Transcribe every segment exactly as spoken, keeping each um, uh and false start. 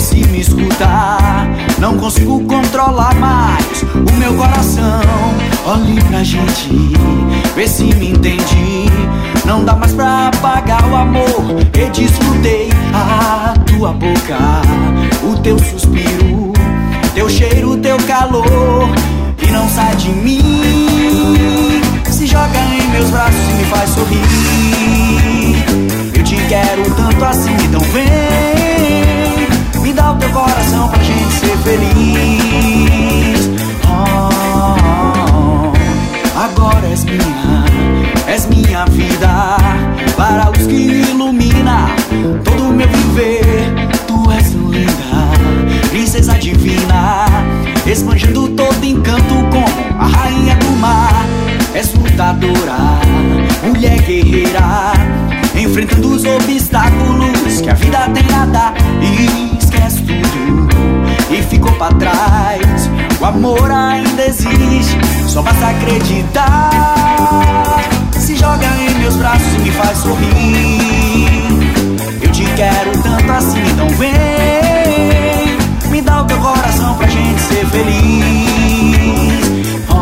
se me escutar. Não consigo controlar mais o meu coração. Olhe pra gente, vê se me entende. Não dá mais pra apagar o amor que desfrutei. A tua boca, o teu suspiro, teu cheiro, teu calor, que não sai de mim. Se joga em meus braços e me faz sorrir. Eu te quero tanto assim, então vem, me dá o teu coração pra gente ser feliz. Oh, oh, oh. Agora és minha, és minha vida, para a luz que ilumina todo o meu viver. Tu és tão linda, princesa divina, esbanjando todo encanto como a rainha do mar. És lutadora, mulher guerreira, enfrentando os obstáculos que a vida tem a dar. E esquece tudo e ficou pra trás. O amor ainda existe, só basta acreditar. Se joga em meus braços e me faz sorrir. Eu te quero tanto assim, então vem, me dá o teu coração pra gente ser feliz. Oh,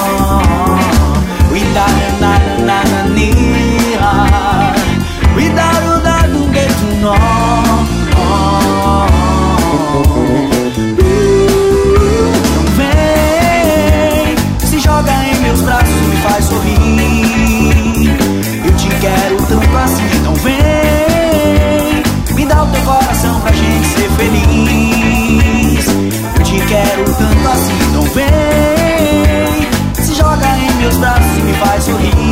without a na na na na, without a da do get to know. Então vem, se joga em meus braços e me faz sorrir. Eu te quero tanto assim, então vem, me dá o teu coração pra gente ser feliz. Eu te quero tanto assim, então vem, se joga em meus braços e me faz sorrir.